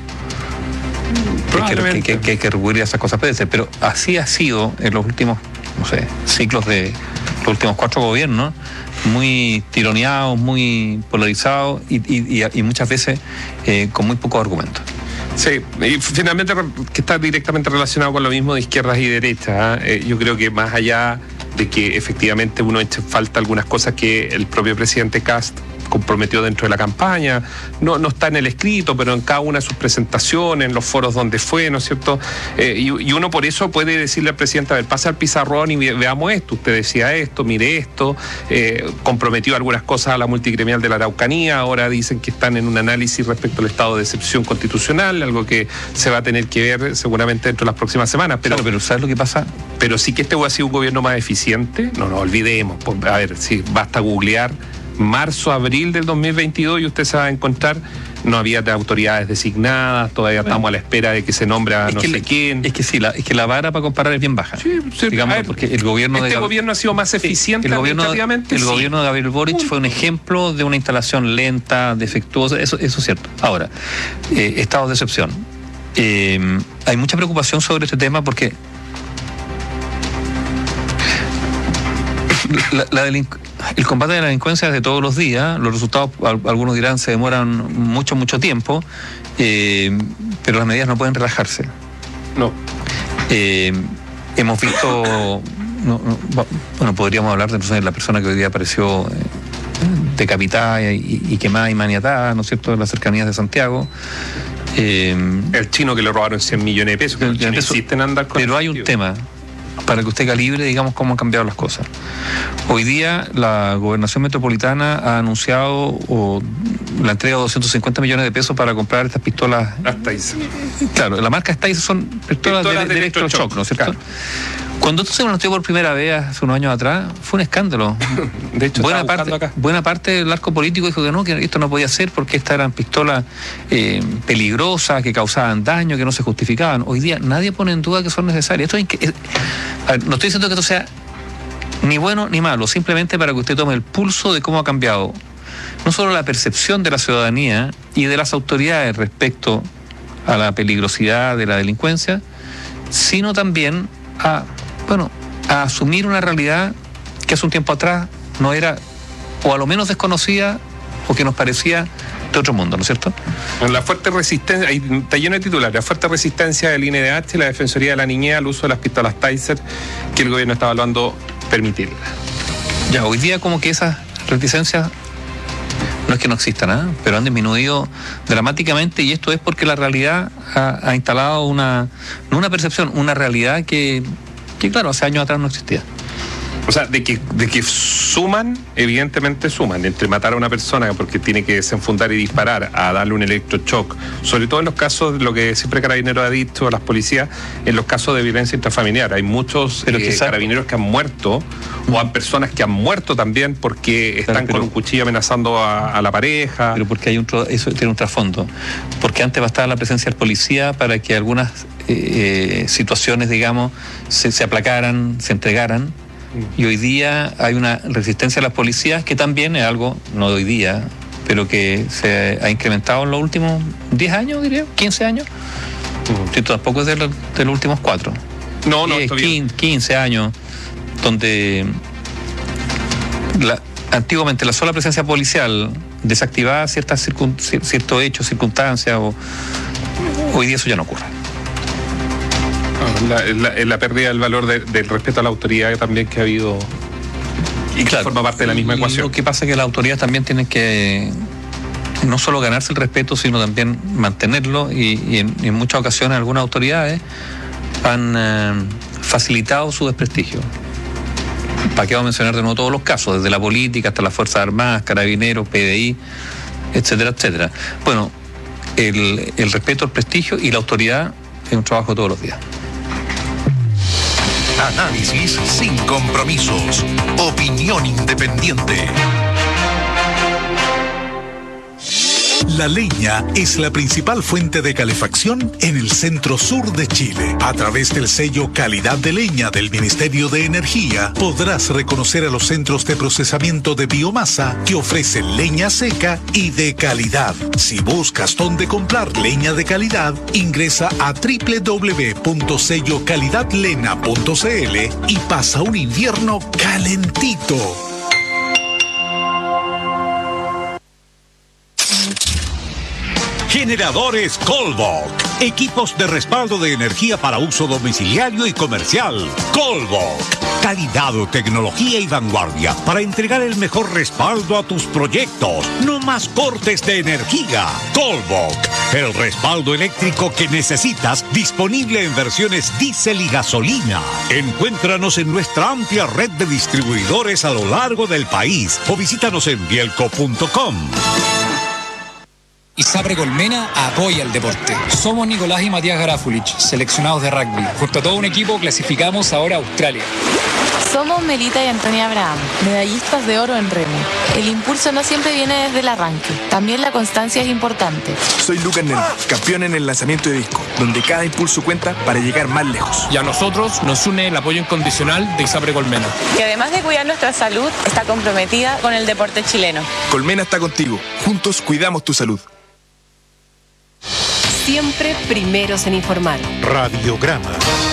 Que, que, que hay que recurrir a esas cosas, puede ser, pero así ha sido en los últimos, no sé, ciclos de los últimos cuatro gobiernos, muy tironeados, muy polarizados y, y, y, y muchas veces eh, con muy pocos argumentos. Sí, y finalmente que está directamente relacionado con lo mismo de izquierdas y derechas. ¿eh? Eh, yo creo que más allá de que efectivamente uno eche falta algunas cosas que el propio presidente Kast comprometió dentro de la campaña, no, no está en el escrito, pero en cada una de sus presentaciones, en los foros donde fue, ¿no es cierto? Eh, y, y uno por eso puede decirle al presidente, a ver, pase al pizarrón y veamos esto, usted decía esto, mire esto, eh, comprometió algunas cosas a la multigremial de la Araucanía, ahora dicen que están en un análisis respecto al estado de excepción constitucional, algo que se va a tener que ver seguramente dentro de las próximas semanas. Pero, claro, pero ¿sabes lo que pasa? Pero sí que este hubiera sido un gobierno más eficiente, no nos olvidemos, pues, a ver, sí, basta googlear marzo, abril del dos mil veintidós y usted se va a encontrar, no había autoridades designadas, todavía bueno, estamos a la espera de que se nombre a no sé le, quién. Es que sí, la, es que la vara para comparar es bien baja. Sí, sí, digamos, ver, porque el gobierno este de gobierno ha sido más eficiente el gobierno, el sí. gobierno de Gabriel Boric fue un ejemplo de una instalación lenta, defectuosa, eso, eso es cierto. Ahora, eh, estados de excepción. Eh, hay mucha preocupación sobre este tema porque la, la delincuencia El combate de la delincuencia es de todos los días, los resultados, algunos dirán, se demoran mucho, mucho tiempo, eh, pero las medidas no pueden relajarse. No. Eh, hemos visto, no, no, bueno, podríamos hablar de, de la persona que hoy día apareció eh, decapitada y, y quemada y maniatada, ¿no es cierto?, en las cercanías de Santiago. Eh, el chino que le robaron cien millones de pesos, que los chinos insisten en andar con Pero hay un tema para que usted calibre, digamos, cómo han cambiado las cosas. Hoy día la Gobernación Metropolitana ha anunciado o, la entrega de doscientos cincuenta millones de pesos para comprar estas pistolas. Las Taser. Claro, la marca Taser son pistolas, pistolas de, de electroshock, ¿no es cierto? Claro. Cuando esto se planteó por primera vez hace unos años atrás, fue un escándalo. De hecho, buena parte, acá. buena parte del arco político dijo que no, que esto no podía ser porque estas eran pistolas eh, peligrosas, que causaban daño, que no se justificaban. Hoy día nadie pone en duda que son necesarias. Esto es, es, a ver, no estoy diciendo que esto sea ni bueno ni malo, simplemente para que usted tome el pulso de cómo ha cambiado no solo la percepción de la ciudadanía y de las autoridades respecto a la peligrosidad de la delincuencia, sino también a, bueno, a asumir una realidad que hace un tiempo atrás no era, o a lo menos desconocida, o que nos parecía de otro mundo, ¿no es cierto? La fuerte resistencia, ahí está lleno de titulares, la fuerte resistencia del I N D H y la Defensoría de la Niñez al uso de las pistolas Taser, que el gobierno está evaluando permitirla. Ya, hoy día como que esas reticencias no es que no existan, ¿eh? Pero han disminuido dramáticamente, y esto es porque la realidad ha, ha instalado una, no una percepción, una realidad que, que claro, hace años atrás no existía. O sea, de que, de que suman, evidentemente suman. Entre matar a una persona porque tiene que desenfundar y disparar, a darle un electroshock, sobre todo en los casos, lo que siempre Carabineros ha dicho a las policías, en los casos de violencia intrafamiliar. Hay muchos pero eh, carabineros que han muerto, o hay personas que han muerto también porque están claro, pero, con un cuchillo amenazando a, a la pareja. Pero porque hay un, eso tiene un trasfondo. Porque antes bastaba la presencia del policía para que algunas eh, situaciones, digamos, se, se aplacaran, se entregaran. Y hoy día hay una resistencia a las policías que también es algo, no de hoy día, pero que se ha incrementado en los últimos diez años, diría, quince años. Uh-huh. Si tampoco es de, lo, de los últimos cuatro. No, no, está bien. quince años, donde la, antiguamente la sola presencia policial desactivaba ciertas circun, ciertos hechos, circunstancias, o, hoy día eso ya no ocurre. La, la, la pérdida del valor de, del respeto a la autoridad también que ha habido y que claro, forma parte de la misma ecuación. Lo que pasa es que las autoridades también tienen que no solo ganarse el respeto, sino también mantenerlo, y, y, en, y en muchas ocasiones algunas autoridades han eh, facilitado su desprestigio. ¿Para qué vamos a mencionar de nuevo todos los casos? Desde la política hasta las Fuerzas Armadas, Carabineros, P D I, etcétera, etcétera. Bueno, el, el respeto al prestigio y la autoridad es un trabajo todos los días. Análisis sin compromisos. Opinión independiente. La leña es la principal fuente de calefacción en el centro sur de Chile. A través del sello Calidad de Leña del Ministerio de Energía, podrás reconocer a los centros de procesamiento de biomasa que ofrecen leña seca y de calidad. Si buscas dónde comprar leña de calidad, ingresa a doble u doble u doble u punto sello calidad lena punto c l y pasa un invierno calentito. Generadores Colbok. Equipos de respaldo de energía para uso domiciliario y comercial. Colbok. Calidad, tecnología y vanguardia para entregar el mejor respaldo a tus proyectos. No más cortes de energía. Colbok. El respaldo eléctrico que necesitas, disponible en versiones diésel y gasolina. Encuéntranos en nuestra amplia red de distribuidores a lo largo del país o visítanos en bielco punto com. ISAPRE Colmena apoya el deporte. Somos Nicolás y Matías Garafulich, seleccionados de rugby. Junto a todo un equipo clasificamos ahora a Australia. Somos Melita y Antonia Abraham, medallistas de oro en remo. El impulso no siempre viene desde el arranque, también la constancia es importante. Soy Lucas Nel, campeón en el lanzamiento de disco, donde cada impulso cuenta para llegar más lejos. Y a nosotros nos une el apoyo incondicional de ISAPRE Colmena, que además de cuidar nuestra salud, está comprometida con el deporte chileno. Colmena está contigo, juntos cuidamos tu salud. Siempre primeros en informar. Radiograma.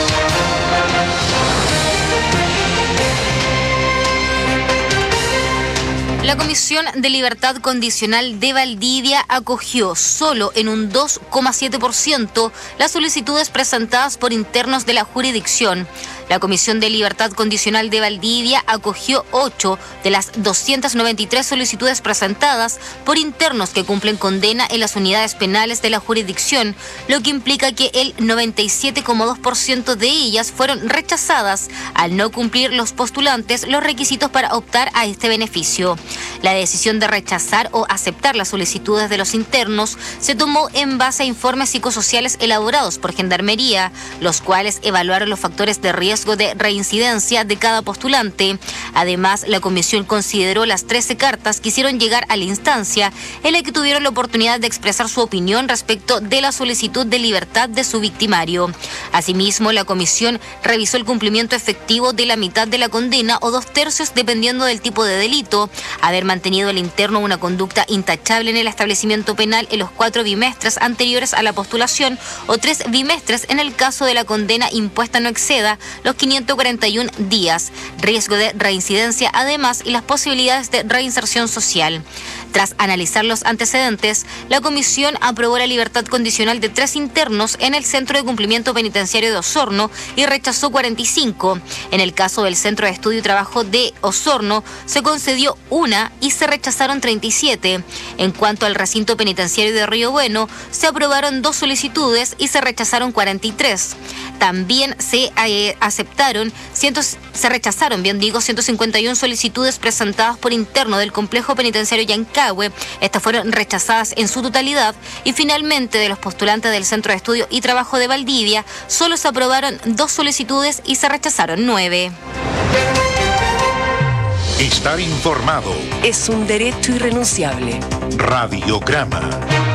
La Comisión de Libertad Condicional de Valdivia acogió solo en un dos coma siete por ciento las solicitudes presentadas por internos de la jurisdicción. La Comisión de Libertad Condicional de Valdivia acogió ocho de las doscientas noventa y tres solicitudes presentadas por internos que cumplen condena en las unidades penales de la jurisdicción, lo que implica que el noventa y siete coma dos por ciento de ellas fueron rechazadas al no cumplir los postulantes los requisitos para optar a este beneficio. La decisión de rechazar o aceptar las solicitudes de los internos se tomó en base a informes psicosociales elaborados por Gendarmería, los cuales evaluaron los factores de riesgo riesgo de reincidencia de cada postulante. Además, la comisión consideró las trece cartas que hicieron llegar a la instancia, en la que tuvieron la oportunidad de expresar su opinión respecto de la solicitud de libertad de su victimario. Asimismo, la comisión revisó el cumplimiento efectivo de la mitad de la condena o dos tercios dependiendo del tipo de delito, haber mantenido al interno una conducta intachable en el establecimiento penal en los cuatro bimestres anteriores a la postulación o tres bimestres en el caso de la condena impuesta no exceda los quinientos cuarenta y uno días, riesgo de reincidencia además y las posibilidades de reinserción social. Tras analizar los antecedentes, la comisión aprobó la libertad condicional de tres internos en el Centro de Cumplimiento Penitenciario de Osorno y rechazó cuarenta y cinco. En el caso del Centro de Estudio y Trabajo de Osorno, se concedió una y se rechazaron treinta y siete. En cuanto al recinto penitenciario de Río Bueno, se aprobaron dos solicitudes y se rechazaron cuarenta y tres. También se eh, aceptaron, ciento, se rechazaron, bien digo, ciento cincuenta y uno solicitudes presentadas por interno del complejo penitenciario Yancagüe. Estas fueron rechazadas en su totalidad y finalmente de los postulantes del Centro de Estudio y Trabajo de Valdivia, solo se aprobaron dos solicitudes y se rechazaron nueve. Estar informado es un derecho irrenunciable. Radiograma.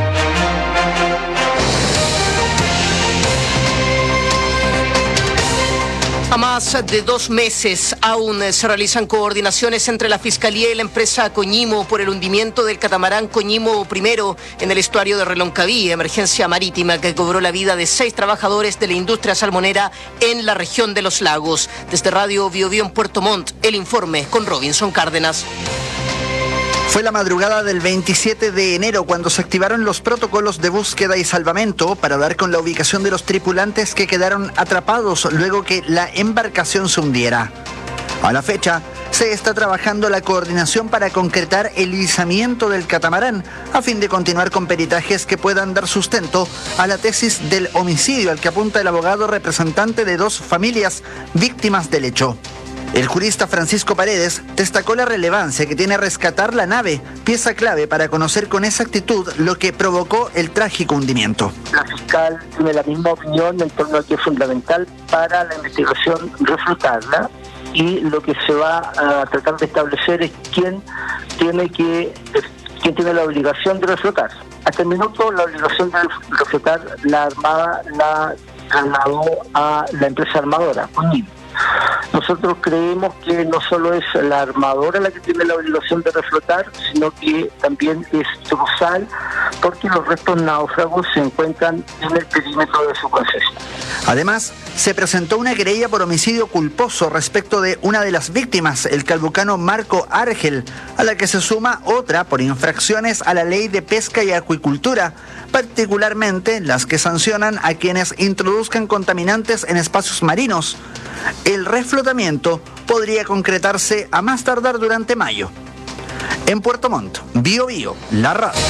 A más de dos meses aún se realizan coordinaciones entre la Fiscalía y la empresa Coñimo por el hundimiento del catamarán Coñimo primero en el estuario de Reloncaví, emergencia marítima que cobró la vida de seis trabajadores de la industria salmonera en la región de Los Lagos. Desde Radio Bio Bio en Puerto Montt, el informe con Robinson Cárdenas. Fue la madrugada del veintisiete de enero cuando se activaron los protocolos de búsqueda y salvamento para dar con la ubicación de los tripulantes que quedaron atrapados luego que la embarcación se hundiera. A la fecha, se está trabajando la coordinación para concretar el izamiento del catamarán a fin de continuar con peritajes que puedan dar sustento a la tesis del homicidio al que apunta el abogado representante de dos familias víctimas del hecho. El jurista Francisco Paredes destacó la relevancia que tiene rescatar la nave, pieza clave para conocer con exactitud lo que provocó el trágico hundimiento. La fiscal tiene la misma opinión en torno a que es fundamental para la investigación reflotarla y lo que se va a tratar de establecer es quién tiene que quién tiene la obligación de reflotar. Hasta el minuto la obligación de reflotar la Armada la trasladó a la empresa armadora, Coñimo. Nosotros creemos que no solo es la armadora la que tiene la obligación de reflotar, sino que también es Truzal, porque los restos náufragos se encuentran en el perímetro de su concesión. Además, se presentó una querella por homicidio culposo respecto de una de las víctimas, el calbucano Marco Argel, a la que se suma otra por infracciones a la ley de pesca y acuicultura, particularmente las que sancionan a quienes introduzcan contaminantes en espacios marinos. El reflotamiento podría concretarse a más tardar durante mayo. En Puerto Montt, Bio Bio, la radio.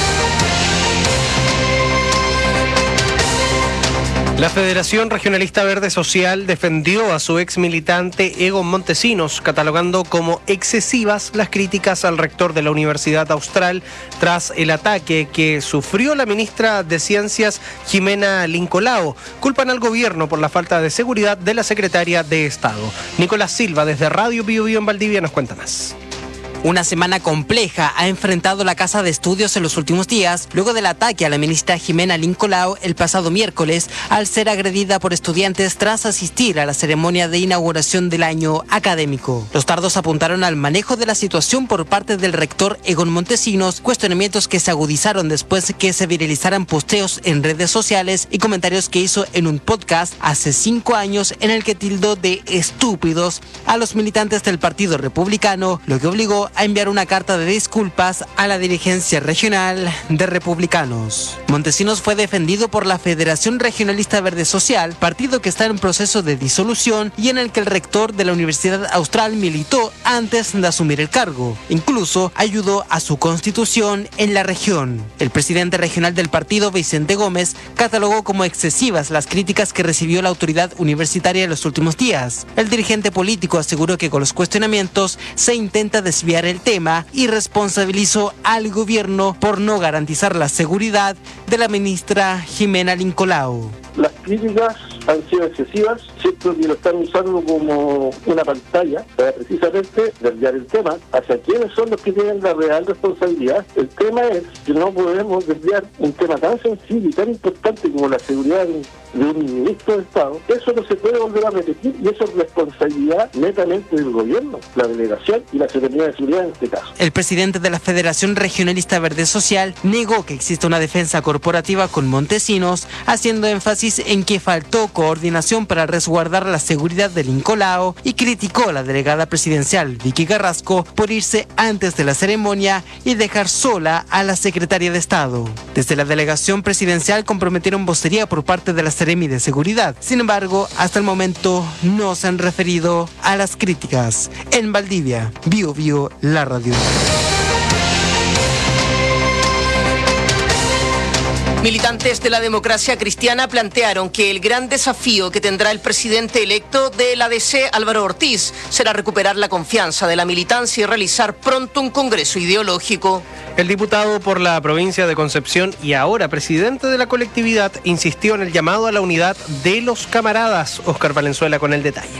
La Federación Regionalista Verde Social defendió a su ex militante Egon Montesinos, catalogando como excesivas las críticas al rector de la Universidad Austral tras el ataque que sufrió la ministra de Ciencias Jimena Lincolao. Culpan al gobierno por la falta de seguridad de la secretaria de Estado. Nicolás Silva, desde Radio Bio Bio en Valdivia, nos cuenta más. Una semana compleja ha enfrentado la Casa de Estudios en los últimos días, luego del ataque a la ministra Jimena Lincolao el pasado miércoles, al ser agredida por estudiantes tras asistir a la ceremonia de inauguración del año académico. Los dardos apuntaron al manejo de la situación por parte del rector Egon Montesinos, cuestionamientos que se agudizaron después de que se viralizaran posteos en redes sociales y comentarios que hizo en un podcast hace cinco años en el que tildó de estúpidos a los militantes del Partido Republicano, lo que obligó a enviar una carta de disculpas a la dirigencia regional de Republicanos. Montesinos fue defendido por la Federación Regionalista Verde Social, partido que está en proceso de disolución y en el que el rector de la Universidad Austral militó antes de asumir el cargo. Incluso ayudó a su constitución en la región. El presidente regional del partido, Vicente Gómez, catalogó como excesivas las críticas que recibió la autoridad universitaria en los últimos días. El dirigente político aseguró que con los cuestionamientos se intenta desviar el tema y responsabilizó al gobierno por no garantizar la seguridad de la ministra Jimena Lincolao. Las críticas han sido excesivas, siento que lo están usando como una pantalla para precisamente desviar el tema hacia quiénes son los que tienen la real responsabilidad. El tema es que no podemos desviar un tema tan sensible y tan importante como la seguridad de un ministro de Estado. Eso no se puede volver a repetir y eso es responsabilidad netamente del gobierno, la delegación y la Secretaría de Seguridad en este caso. El presidente de la Federación Regionalista Verde Social negó que existe una defensa corporativa con Montesinos, haciendo énfasis en que faltó coordinación para resguardar la seguridad del Incolao y criticó a la delegada presidencial Vicky Carrasco por irse antes de la ceremonia y dejar sola a la secretaria de Estado. Desde la delegación presidencial comprometieron vocería por parte de la Seremi de Seguridad. Sin embargo, hasta el momento no se han referido a las críticas. En Valdivia, Bio Bio, la radio. Militantes de la democracia cristiana plantearon que el gran desafío que tendrá el presidente electo de la A D C, Álvaro Ortiz, será recuperar la confianza de la militancia y realizar pronto un congreso ideológico. El diputado por la provincia de Concepción y ahora presidente de la colectividad insistió en el llamado a la unidad de los camaradas. Óscar Valenzuela con el detalle.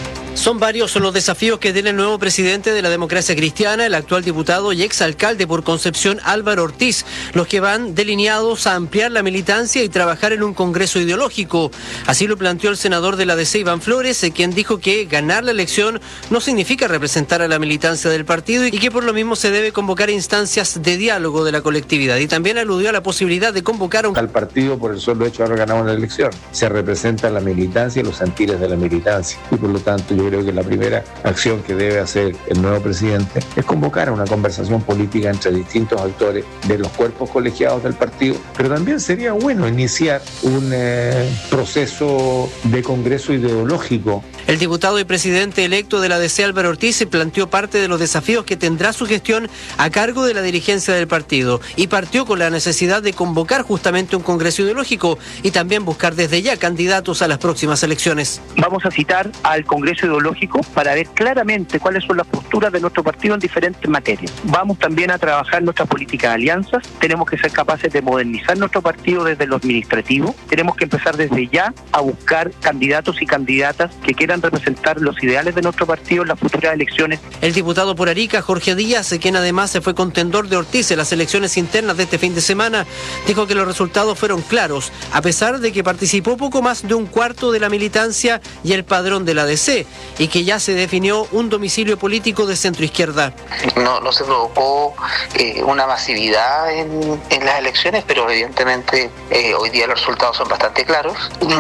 Son varios los desafíos que tiene el nuevo presidente de la democracia cristiana, el actual diputado y exalcalde por Concepción, Álvaro Ortiz, los que van delineados a ampliar la militancia y trabajar en un congreso ideológico. Así lo planteó el senador de la A D C, Iván Flores, quien dijo que ganar la elección no significa representar a la militancia del partido y que por lo mismo se debe convocar instancias de diálogo de la colectividad. Y también aludió a la posibilidad de convocar a un... al partido por el solo hecho de haber ganado una elección. Se representa la militancia y los sentires de la militancia. Y por lo tanto yo creo que la primera acción que debe hacer el nuevo presidente es convocar a una conversación política entre distintos actores de los cuerpos colegiados del partido, pero también sería bueno iniciar un eh, proceso de congreso ideológico. El diputado y presidente electo de la A D C, Álvaro Ortiz, se planteó parte de los desafíos que tendrá su gestión a cargo de la dirigencia del partido y partió con la necesidad de convocar justamente un congreso ideológico y también buscar desde ya candidatos a las próximas elecciones. Vamos a citar al Congreso Ideológico para ver claramente cuáles son las posturas de nuestro partido en diferentes materias. Vamos también a trabajar nuestra política de alianzas, tenemos que ser capaces de modernizar nuestro partido desde lo administrativo, tenemos que empezar desde ya a buscar candidatos y candidatas que quieran representar los ideales de nuestro partido en las futuras elecciones. El diputado por Arica, Jorge Díaz, quien además se fue contendor de Ortiz en las elecciones internas de este fin de semana, dijo que los resultados fueron claros, a pesar de que participó poco más de un cuarto de la militancia y el padrón de la A D C, y que ya se definió un domicilio político de centroizquierda. No, no se provocó eh, una masividad en, en las elecciones, pero evidentemente eh, hoy día los resultados son bastante claros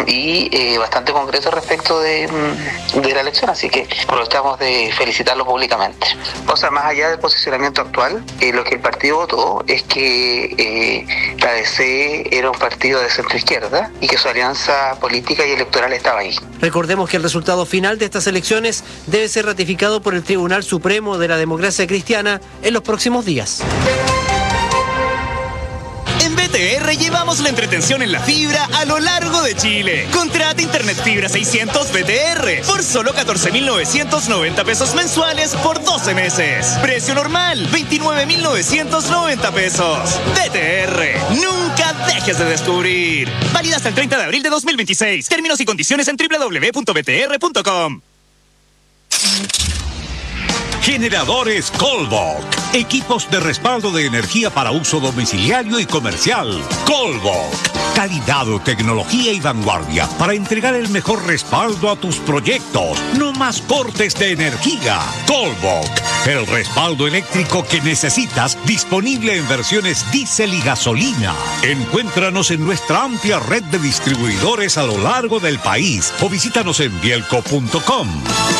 y eh, bastante concretos respecto de, de la elección, así que aprovechamos de felicitarlo públicamente. O sea, más allá del posicionamiento actual, eh, lo que el partido votó es que eh, la A D C era un partido de centroizquierda y que su alianza política y electoral estaba ahí. Recordemos que el resultado final de estas elecciones debe ser ratificado por el Tribunal Supremo de la Democracia Cristiana en los próximos días. En B T R llevamos la entretención en la fibra a lo largo de Chile. Contrata Internet Fibra seiscientos B T R por solo catorce mil novecientos noventa pesos mensuales por doce meses. Precio normal, veintinueve mil novecientos noventa pesos. B T R, nunca dejes de descubrir. Válida hasta el treinta de abril de dos mil veintiséis. Términos y condiciones en doble u doble u doble u punto b t r punto com. Generadores Colbok. Equipos de respaldo de energía para uso domiciliario y comercial. Colbok. Calidad, tecnología y vanguardia para entregar el mejor respaldo a tus proyectos. No más cortes de energía. Colbok. El respaldo eléctrico que necesitas, disponible en versiones diésel y gasolina. Encuéntranos en nuestra amplia red de distribuidores a lo largo del país o visítanos en bielco punto com.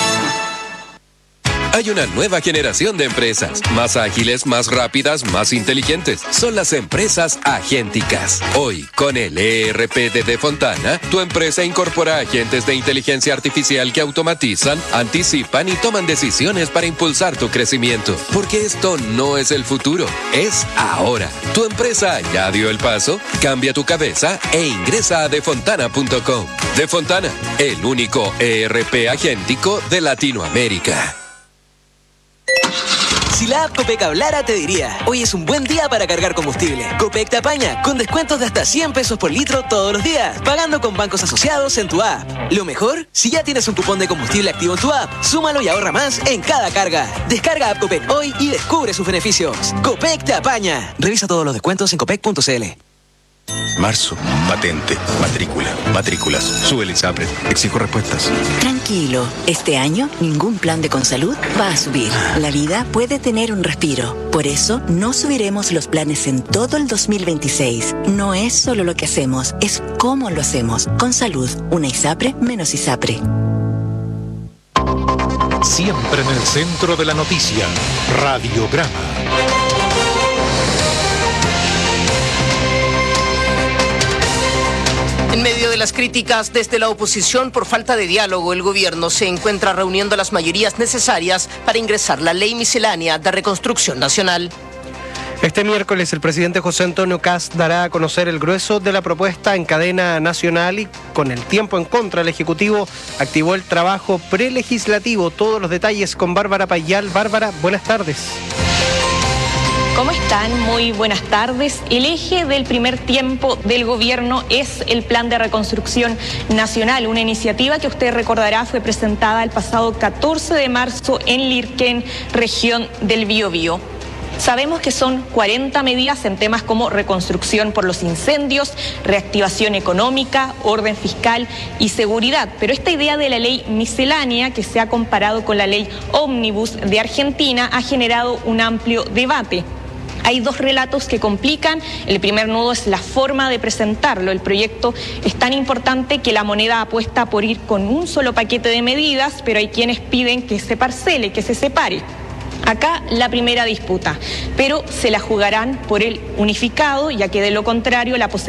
Hay una nueva generación de empresas, más ágiles, más rápidas, más inteligentes. Son las empresas agénticas. Hoy, con el E R P de Defontana, tu empresa incorpora agentes de inteligencia artificial que automatizan, anticipan y toman decisiones para impulsar tu crecimiento. Porque esto no es el futuro, es ahora. ¿Tu empresa ya dio el paso? Cambia tu cabeza e ingresa a defontana punto com. Defontana, el único E R P agéntico de Latinoamérica. Si la app Copec hablara, te diría, hoy es un buen día para cargar combustible. Copec te apaña, con descuentos de hasta cien pesos por litro todos los días, pagando con bancos asociados en tu app. Lo mejor, si ya tienes un cupón de combustible activo en tu app, súmalo y ahorra más en cada carga. Descarga app Copec hoy y descubre sus beneficios. Copec te apaña. Revisa todos los descuentos en copec punto cl. Marzo, patente, matrícula, matrículas, sube el ISAPRE, exijo respuestas. Tranquilo, este año ningún plan de Consalud va a subir. La vida puede tener un respiro. Por eso no subiremos los planes en todo el dos mil veintiséis. No es solo lo que hacemos, es cómo lo hacemos. Consalud, una ISAPRE menos ISAPRE. Siempre en el centro de la noticia, Radiograma. En medio de las críticas desde la oposición por falta de diálogo, el gobierno se encuentra reuniendo las mayorías necesarias para ingresar la ley miscelánea de reconstrucción nacional. Este miércoles el presidente José Antonio Kast dará a conocer el grueso de la propuesta en cadena nacional y con el tiempo en contra el Ejecutivo activó el trabajo prelegislativo. Todos los detalles con Bárbara Payal. Bárbara, buenas tardes. ¿Cómo están? Muy buenas tardes. El eje del primer tiempo del gobierno es el Plan de Reconstrucción Nacional, una iniciativa que usted recordará fue presentada el pasado catorce de marzo en Lirquén, región del Biobío. Sabemos que son cuarenta medidas en temas como reconstrucción por los incendios, reactivación económica, orden fiscal y seguridad. Pero esta idea de la ley miscelánea, que se ha comparado con la ley ómnibus de Argentina, ha generado un amplio debate. Hay dos relatos que complican. El primer nudo es la forma de presentarlo. El proyecto es tan importante que la moneda apuesta por ir con un solo paquete de medidas, pero hay quienes piden que se parcele, que se separe. Acá la primera disputa, pero se la jugarán por el unificado, ya que de lo contrario la posibilidad